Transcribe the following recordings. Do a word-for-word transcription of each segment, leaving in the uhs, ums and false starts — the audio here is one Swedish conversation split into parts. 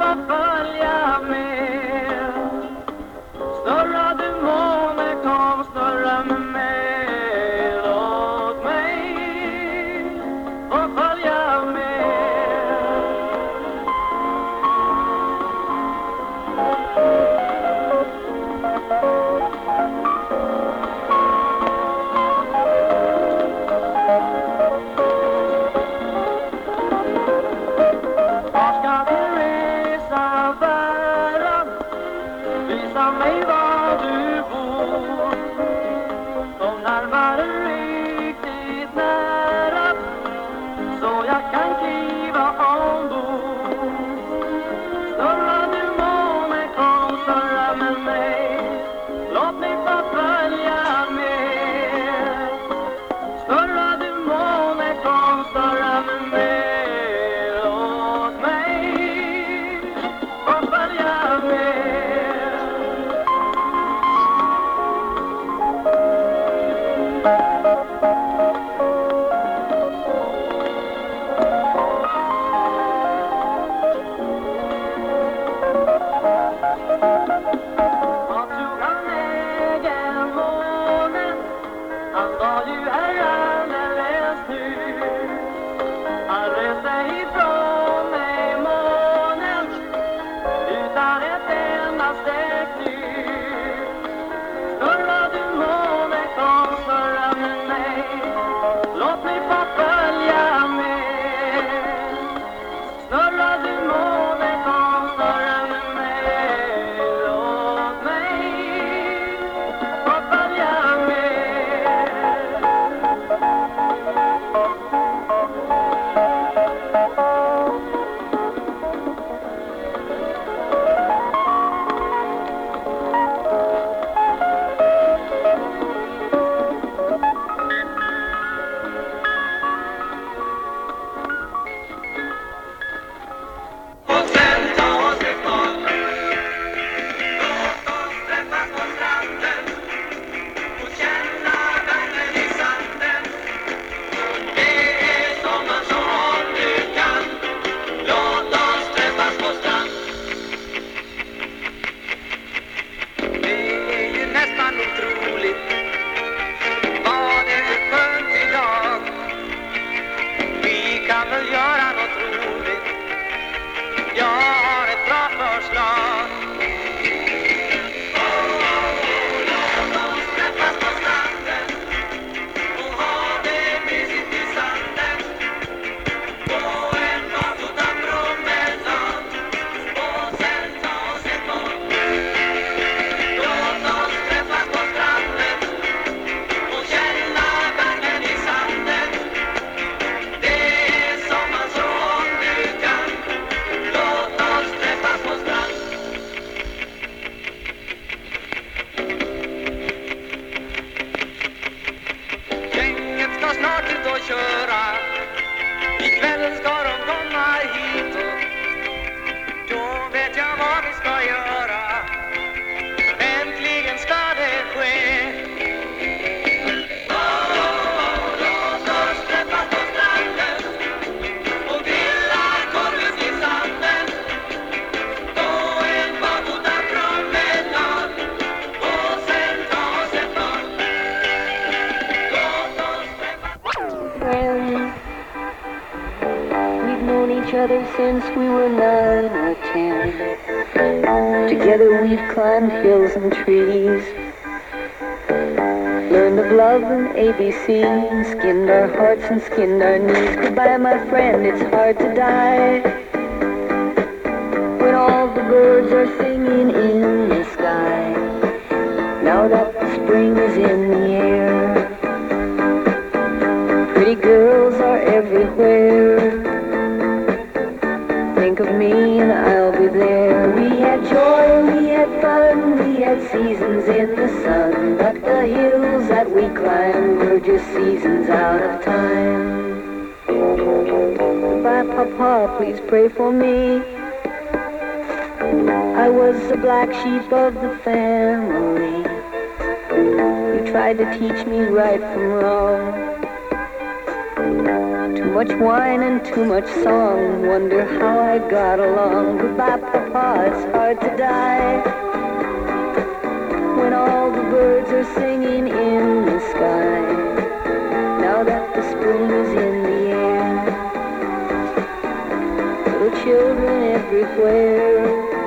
Since we were nine or ten, together we've climbed hills and trees, learned of love and A B C, skinned our hearts and skinned our knees. Goodbye, my friend, it's hard to die when all the birds are singing in the sky. Now that the spring is in the air, pretty girls are everywhere. Think of me and I'll be there. We had joy, we had fun, we had seasons in the sun, but the hills that we climbed were just seasons out of time. Goodbye, Papa, please pray for me. I was the black sheep of the family. You tried to teach me right from wrong, Too much wine and too much song. Wonder how I got along. Goodbye, Papa, it's hard to die when all the birds are singing in the sky. Now that the spring is in the air, little children everywhere.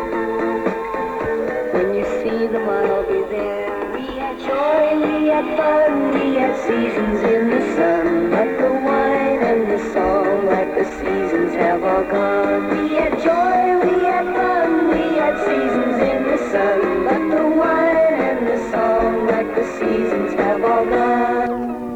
When you see them, I'll be there. We had joy, we had fun, we had seasons in the sun. But the wine and the song, like the seasons, have all gone. We had joy, we had fun, we had seasons in the sun. But the wine and the song, like the seasons, have all gone.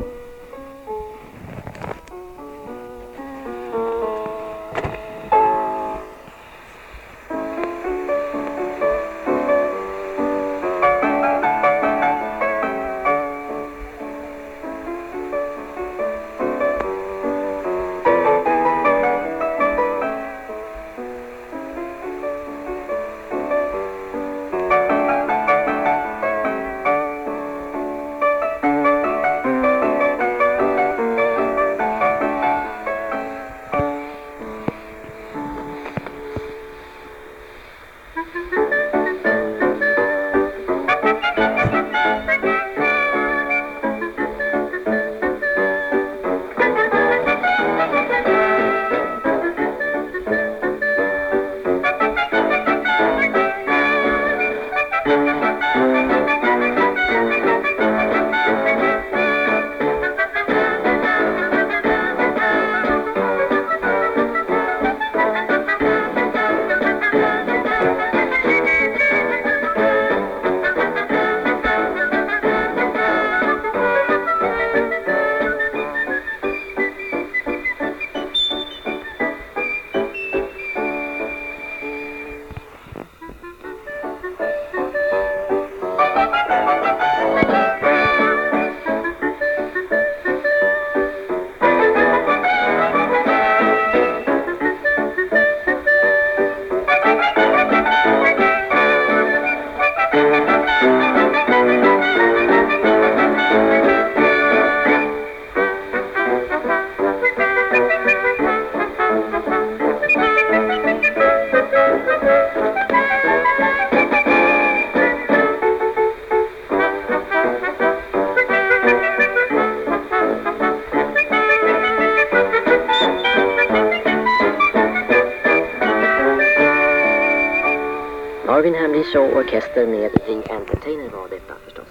Marvin Hamley Show Orkester med The Entertainer var detta förstås.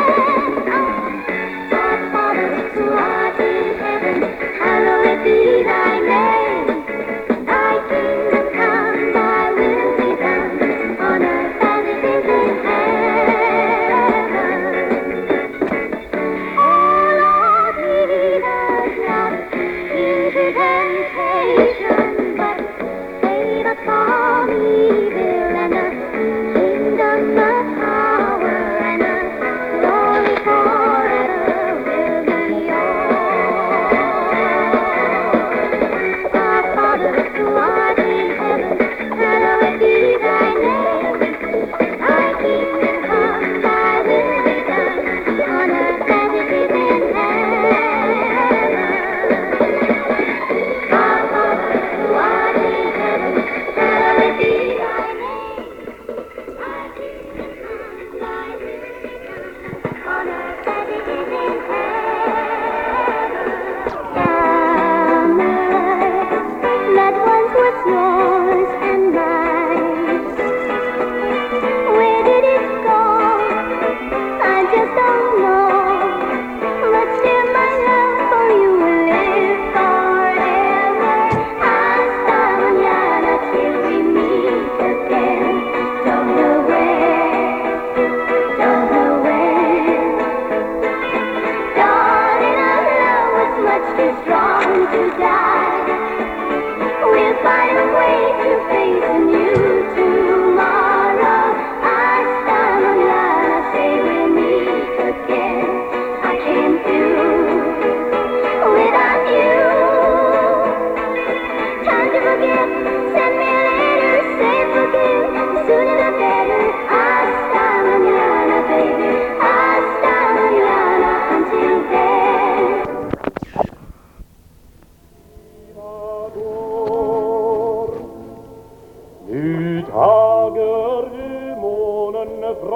Hallowed be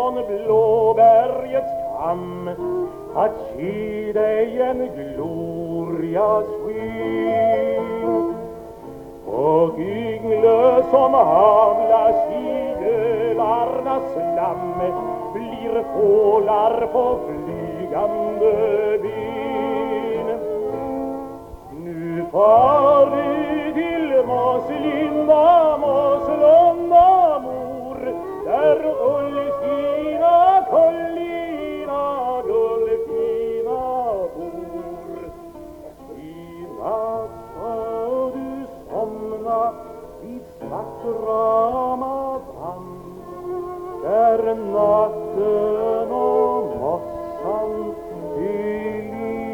från Blåbergets kam att ge dig en glorias sken. Och yngle som havlas i ölarnas slam blir fålar på flygande ben. Nu far vi till Måslinda, Måslunda mor, där Ulfina, Kollina, Gulfina bor. I natt ska du somna vid vackra Madam, där natten och mossan är liv.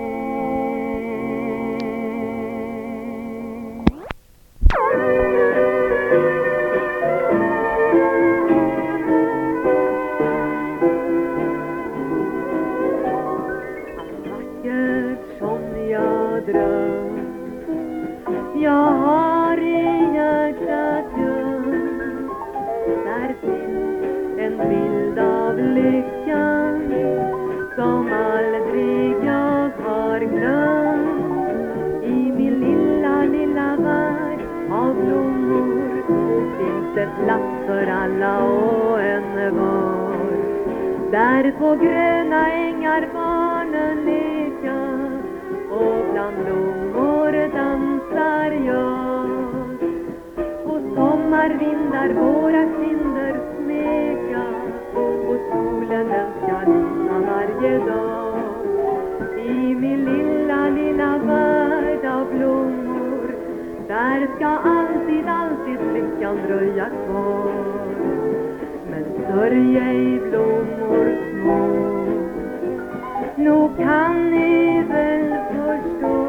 Vackert som jag dröm, jag har i hjärtat gömt. Där finns en bild av lyckan som aldrig jag har glömt. I min lilla, lilla värld av blommor finns det plats för alla och en var. Där på gröna ängar barnen leka och bland blommor dansar jag. Och sommarvindar våra kinder smeka och solen den ska lysa varje dag. I min lilla, lilla värld av blommor, där ska alltid, alltid lyckan dröja kvar. Men sörj ej blommor små, nog kan ni väl förstå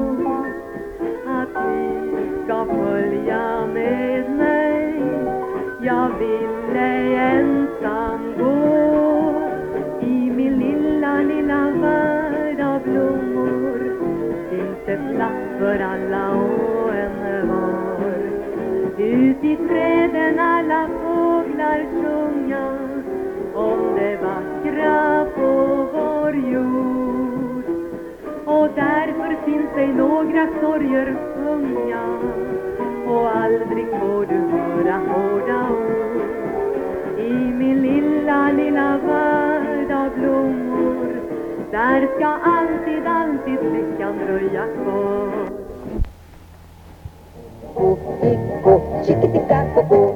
att ni ska följa med mig. Jag vill ej ensam gå i min lilla, lilla värld av blommor. Finns det plats för alla och en var. Ut i träden alla fåglar sjunga om det vackra på vår jord. Och därför finns det några sorger sjunga, och aldrig får du höra hårda ord. I min lilla, lilla värld av blommor, där ska alltid, alltid lyckan dröja kvar. Iko, chikitikakoko.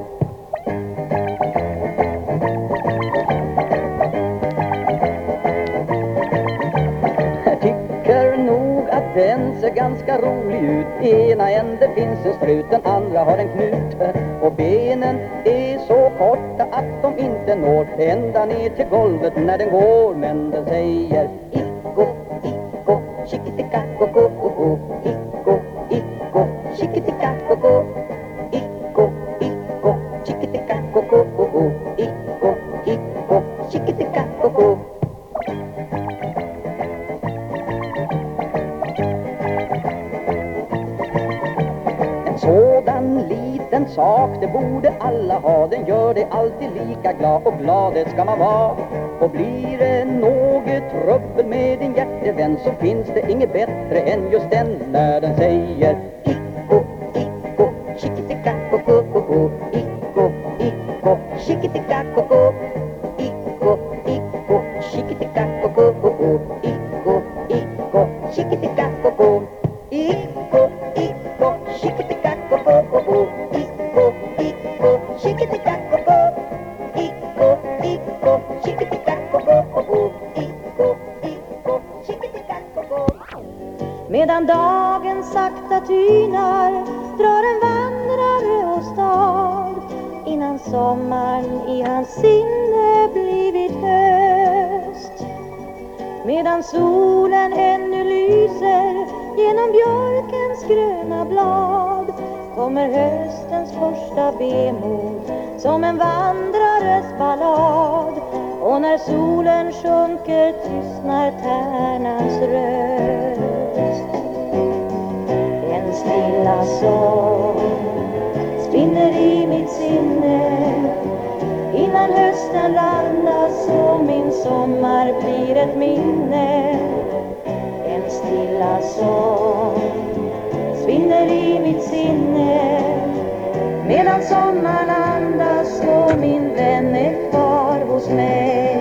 Jag tycker nog att den ser ganska rolig ut. Ena änden finns en strut, den andra har en knut. Och benen är så korta att de inte når ända ner till golvet när den går. Men den säger iko, iko, chikitikakoko. Iko, iko, chikitikakoko. Iko, iko, chikitikakoko. Iko, iko, chikitikakoko. En sådan liten sak, det borde alla ha. Den gör det alltid lika glad, och glad det ska man vara. Och blir det något trubbel med din hjärtevän, så finns det inget bättre än just den när den säger iko, iko, chikitikakoko. Iko, iko, chikitikakoko. Iko, iko, chikitikakoko. Iko, iko, chikitikakoko. Iko, iko, chikitikakoko. Iko, iko, chikitikakoko. Iko, iko, chikitikakoko. Iko, iko, chikitikakoko. Medan dagen sakta tynar drar en vandrare och stad, innan sommaren i hans sinne blivit höst. Medan solen ännu lyser genom björkens gröna blad, kommer höstens första vemod som en vandrares ballad. Och när solen sjunker tystnar tärnans röst. En stilla sång spinner i mitt sinne innan Innan hösten randas och min sommar blir ett minne. En stilla sång svinner i mitt sinne. Medan sommaren andas och min vän är kvar hos mig.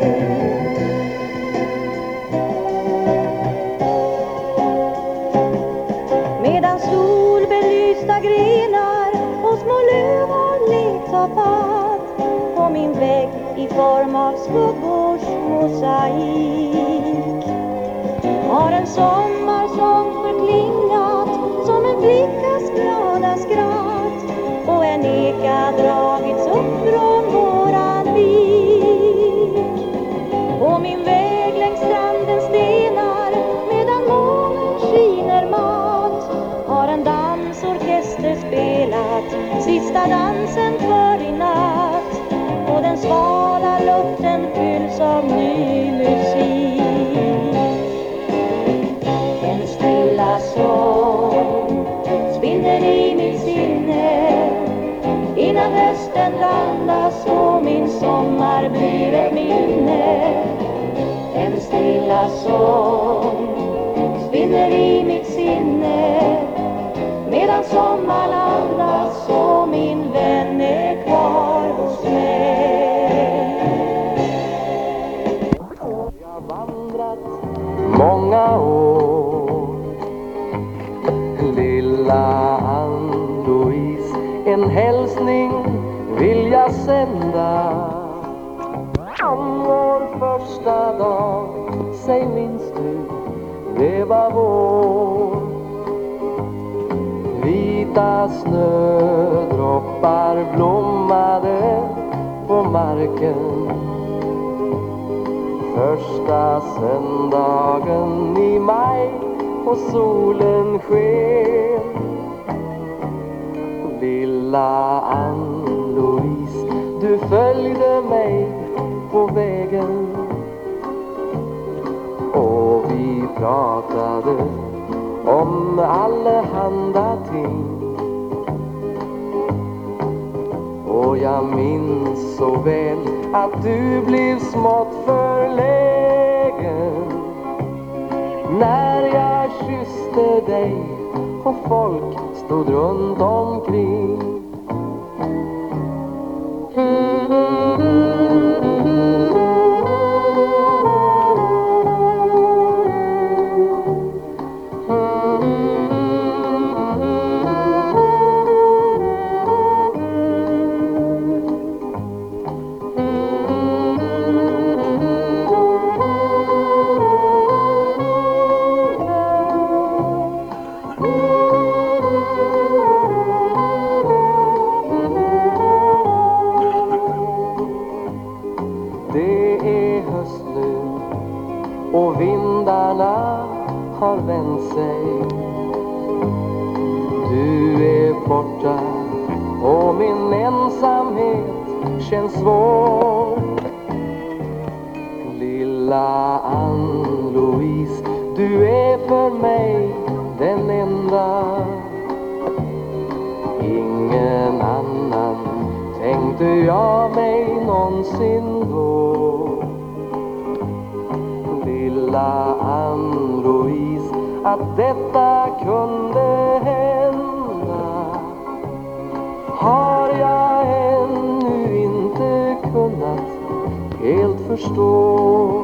Medan solbelysta grenar och små lövar letar fatt på min vägg i form av skuggors mosaik, har en sommarsång förklingat som en flickas glada skratt, och en eka dragits upp från våran vik. På min väg längs strandens stenar medan månen skiner mat, har en dansorkester spelat sista dansen för i natt, och den svala luften fylls av ny musik. En stilla sång spinner i mitt sinne. Innan hösten randas och min sommar blir ett minne. En stilla sång spinner i mitt sinne. Medan sommaren andas och min vän är kvar hos mig. Jag har vandrat många år. Lilla Ann-Louise, en hälsning vill jag sända. Om vår första dag, säg minns du, det var vår. Vita snödroppar blommade på marken. Första söndagen i maj och solen sken. Lilla Ann-Louise, du följde mig på vägen, och vi pratade om allehanda ting. Och jag minns så väl att du blev smått förlägen när jag kysste dig och folk stod runt omkring. Och vindarna har vänt sig. Du är borta och min ensamhet känns svår. Lilla Ann-Louise, du är för mig den enda. Ingen annan tänkte jag mig någonsin då. Lilla Ann-Louise, att detta kunde hända har jag ännu inte kunnat helt förstå.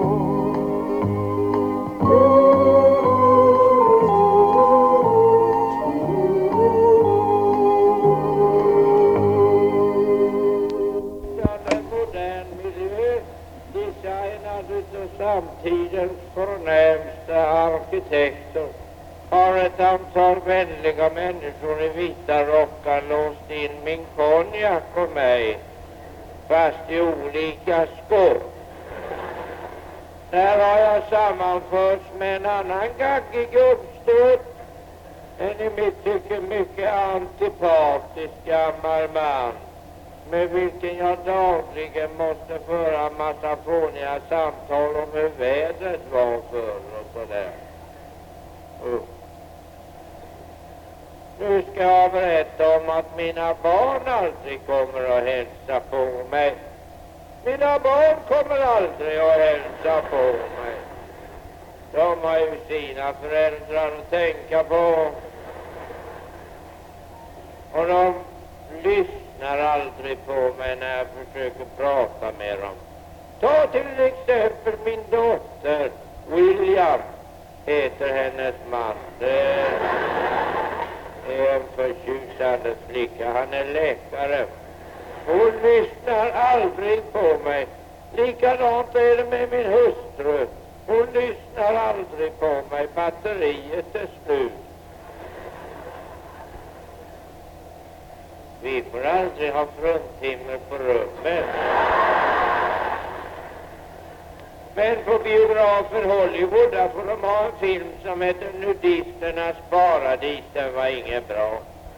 Samtidens förnämsta arkitekter har ett antal vänliga människor i vita rockar låst in min konjak och mig, fast i olika skåp. Där har jag sammanförts med en annan gaggig uppståt, en i mitt tycke mycket antipatisk gammal man, med vilken jag dagligen måste föra en massa fåniga samtal om hur vädret var förr och sådär. Uh. Nu ska jag berätta om att mina barn aldrig kommer att hälsa på mig. Mina barn kommer aldrig att hälsa på mig. De har ju sina föräldrar att tänka på. Och de lyssnar aldrig på mig när jag försöker prata med dem. Ta till exempel min dotter, William, heter hennes man. Det är en förtjusande flicka, han är läkare. Hon lyssnar aldrig på mig. Likadant är det med min hustru. Hon lyssnar aldrig på mig. Batteriet är slut. Vi får aldrig ha fruntimmer på rummet. Men på biografer Hollywood där får de ha en film som heter Nudisternas paradis. Den var ingen bra.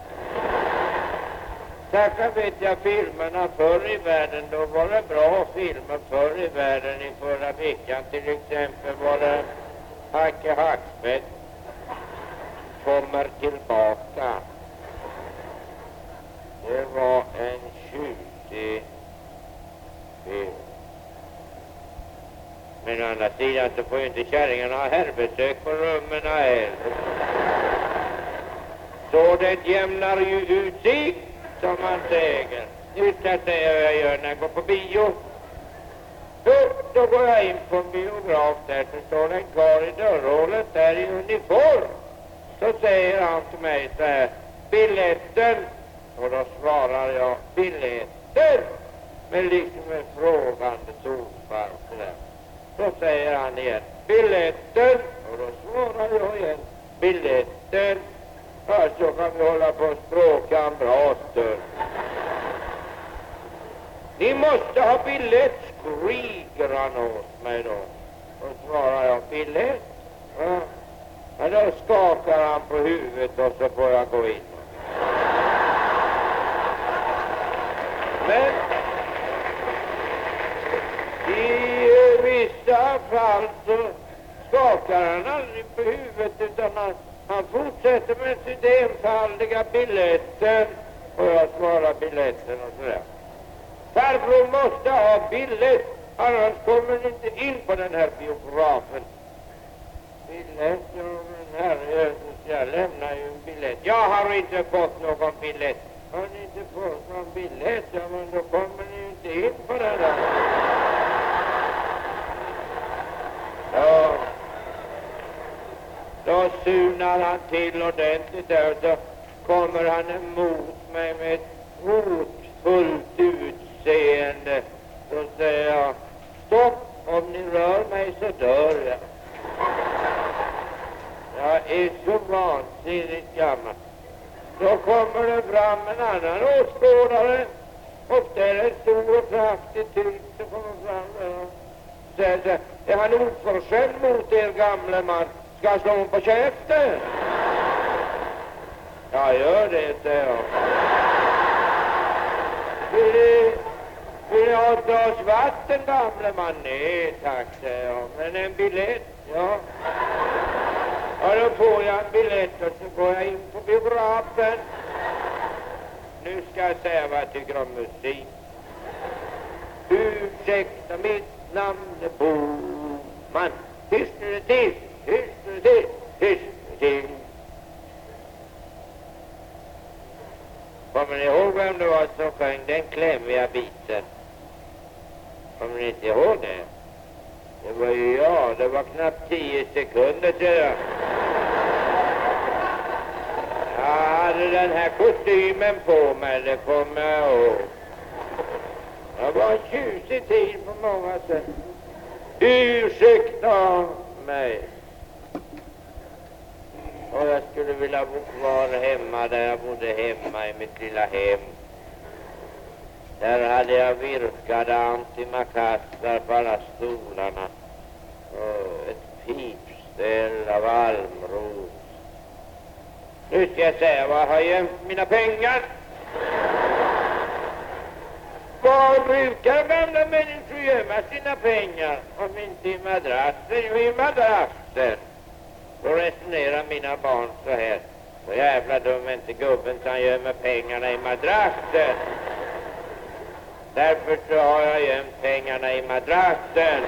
Tackar vet jag filmerna förr i världen. Då var det bra filmer förr i världen. I förra veckan till exempel var det Hacke Hackspett kommer tillbaka. Det var en tjutig film. Men å andra sidan så får ju inte kärringarna ha herrbesök på rummen heller. Så det jämnar ju ut sig, som man säger. Nu ska jag säga vad jag gör när jag går på bio. Då, då går jag in på en biograf där, så står en karl i dörrhålet där i uniform. Så säger han till mig så här: biljetten. Och då svarar jag: biljetter. Men liksom en frågande tonfall sådär. Så säger han igen: biljetten. Och då svarar jag igen: biljetten. Ja, så kan vi hålla på och språka en bra stund. Ni måste ha biljett, skriker han åt mig då. Och svarar jag: biljett? Ja. Men då skakar han på huvudet och så får jag gå in. Men i vissa fall så skakar han aldrig på huvudet, utan han, han fortsätter med sitt enfaldiga biljetten. Och jag svarar biljetten och sådär. Farbror måste ha biljett, annars kommer ni inte in på den här biografen. Biljett, ja men herrejösses, jag lämnar ju en biljett. Jag har inte fått någon biljett. Har ni inte fått någon biljett, ja men då kommer ni inte in på den där. Ja. Då sunar han till ordentligt där, och så kommer han emot mig med ett hotfullt utseende. Då säger jag: stopp, om ni rör mig så dör jag. Jag är så vansinnigt gammal. Då kommer det fram en annan åskådare, och där är en stor och kraftig typ som kommer fram där och säger så här: är han oförskämd mot er gamle man? Ska jag slå honom på käften? Ja, gör det, säger jag. Vill ni, vill ni ha ett glas vatten, gamle man? Nej, tack, säger jag. Men en biljett, ja. Ja, då får jag en biljett och så går jag in på biografen. Nu ska jag säga vad jag tycker om musik. Ursäkta, mitt namn är Boman. Hystar det till, hystar det till, hystar det till. Kommer ni ihåg vem det var som sjöng den klämmiga biten? Kommer ni inte ihåg det? Det var ju jag, det var knappt tio sekunder sedan. Jag hade den här kostymen på mig, det kommer jag ihåg. Det var en tjusig tid på många sätt. Ursäkta mig. Och jag skulle vilja bo kvar hemma där jag bodde hemma i mitt lilla hem. Där hade jag virkade antimakassar på alla stolarna. Och ett pipställ av almros. Nu ska jag säga vad jag har gömt mina pengar. Var brukar gamla människor gömma sina pengar? Om inte i madrassen, jo i madrassen. Då resonerar mina barn så här: så jävla dum är inte gubben som gömmer pengarna i madrassen. Därför så har jag gömt pengarna i madrassen.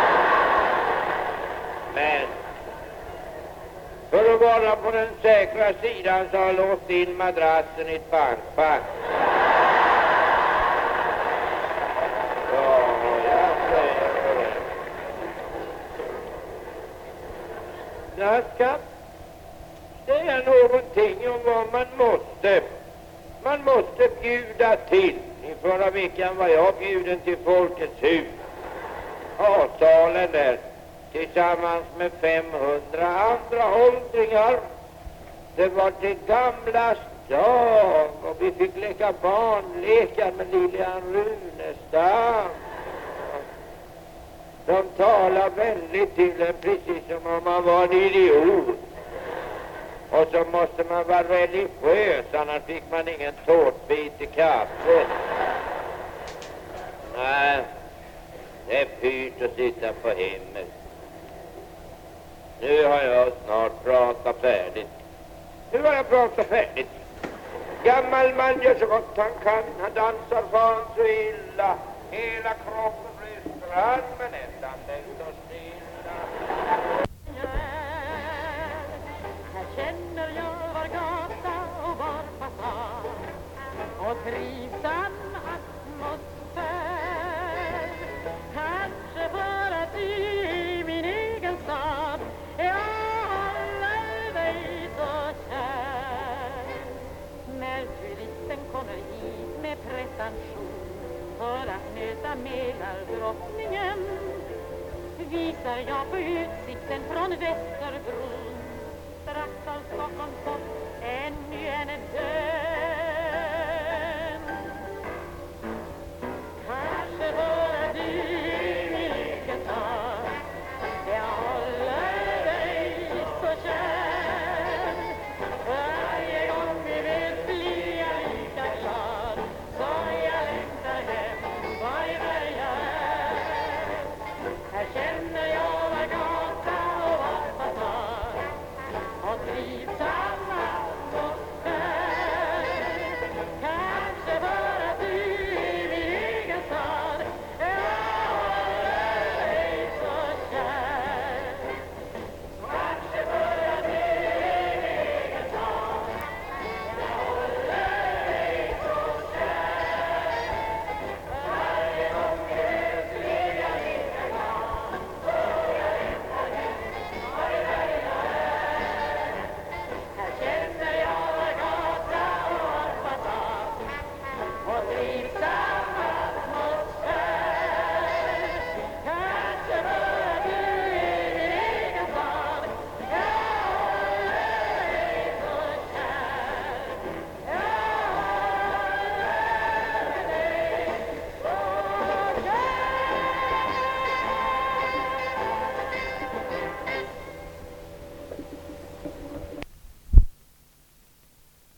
Men för att vara på den säkra sidan så har jag låst in madrassen i ett bankfack. Ja, jag säger det. Jag ska säga någonting om vad man måste. Man måste bjuda till. I förra veckan var jag bjuden till Folkets hus. A-salen där. Tillsammans med femhundra andra åldringar. Det var till gamlas dag och vi fick leka barnlekar med Lilian Runestam. De talar väldigt till en precis som om man var en idiot. Och så måste man vara religiös, annars fick man ingen tårtbit i kaffet. Nej, det är pyrt att sitta på hemmet. Nu har jag snart pratat färdigt. Nu har jag pratat färdigt. Gammal man gör så gott han kan. Han dansar fan så illa. Hela kroppen blir strand men nästan den står stilla. Här känner jag var gata och var fasad och trivsam atmosfär. Kanske för att i min egen stad är alla dig så kär. När turisten kommer hit med pretension för att möta Mälardrottningen visar jag på utsikten från Västerbron. Strax har Stockholm fått ännu en död.